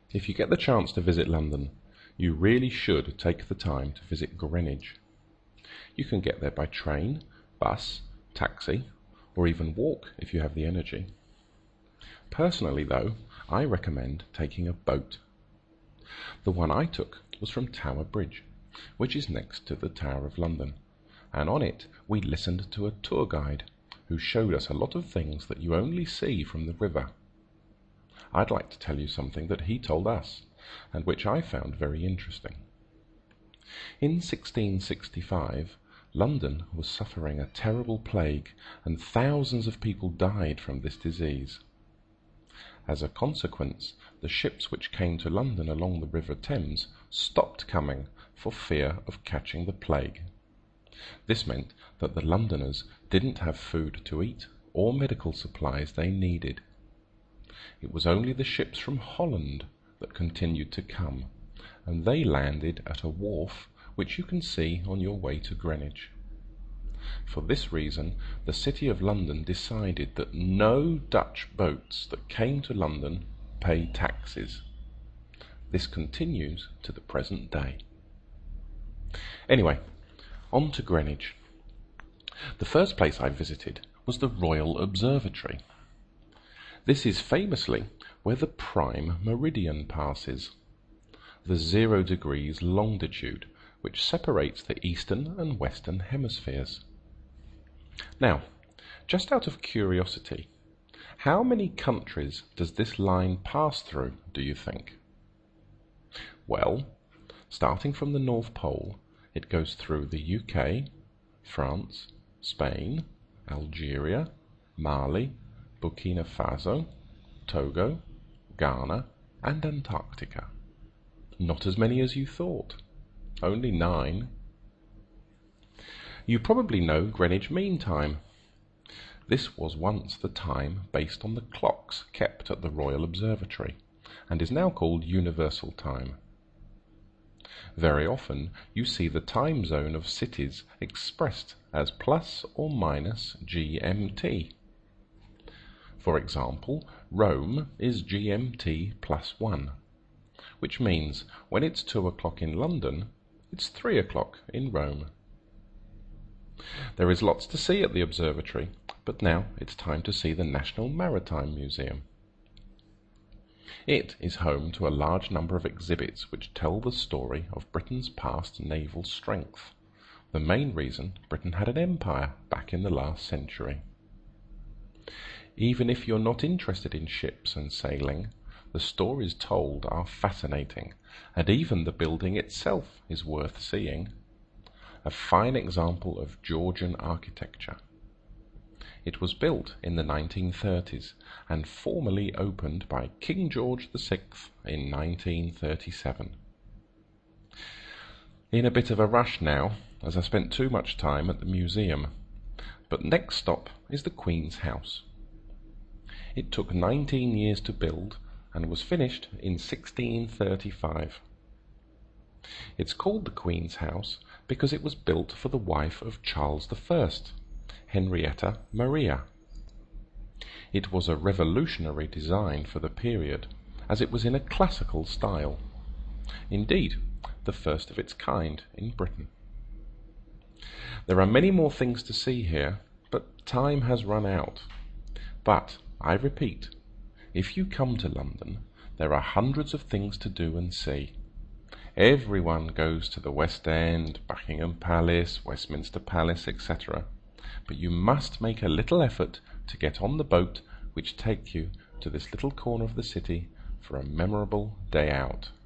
If you get the chance to visit London, you really should take the time to visit Greenwich. You can get there by train, bus, taxi, or even walk if you have the energy. Personally though, I recommend taking a boat. The one I took was from Tower Bridge, which is next to the Tower of London, and on it we listened to a tour guide who showed us a lot of things that you only see from the river. I'd like to tell you something that he told us, and which I found very interesting. In 1665, London was suffering a terrible plague, and thousands of people died from this disease. As a consequence, the ships which came to London along the River Thames stopped coming for fear of catching the plague. This meant that the Londoners didn't have food to eat or medical supplies they needed. It was only the ships from Holland that continued to come, and they landed at a wharf which you can see on your way to Greenwich. For this reason, the City of London decided that no Dutch boats that came to London pay taxes. This continues to the present day. Anyway, on to Greenwich. The first place I visited was the Royal Observatory. This is famously where the prime meridian passes, the 0 degrees longitude which separates the eastern and western hemispheres. Now, just out of curiosity, how many countries does this line pass through, do you think? Well, starting from the North Pole, it goes through the UK, France, Spain, Algeria, Mali, Burkina Faso, Togo, Ghana, and Antarctica. Not as many as you thought. Only 9. You probably know Greenwich Mean Time. This was once the time based on the clocks kept at the Royal Observatory, and is now called Universal Time. Very often you see the time zone of cities expressed as plus or minus GMT. For example, Rome is GMT +1, which means when it's 2 o'clock in London, it's 3 o'clock in Rome. There is lots to see at the observatory, but now it's time to see the National Maritime Museum. It is home to a large number of exhibits which tell the story of Britain's past naval strength, the main reason Britain had an empire back in the last century. Even if you're not interested in ships and sailing, the stories told are fascinating, and even the building itself is worth seeing. A fine example of Georgian architecture. It was built in the 1930s and formally opened by King George VI in 1937. In a bit of a rush now, as I spent too much time at the museum, but next stop is the Queen's House. It took 19 years to build and was finished in 1635. It's called the Queen's House because it was built for the wife of Charles I, Henrietta Maria. It was a revolutionary design for the period, as it was in a classical style. Indeed, the first of its kind in Britain. There are many more things to see here, but time has run out. But, I repeat, if you come to London, there are hundreds of things to do and see. Everyone goes to the West End, Buckingham Palace, Westminster Palace, etc. But you must make a little effort to get on the boat which takes you to this little corner of the city for a memorable day out.